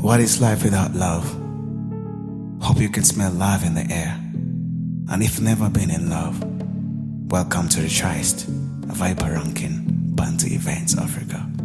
What is life without love? Hope you can smell love in the air. And if never been in love, welcome to the Trist, a Viper Ranking Bantu Events Africa.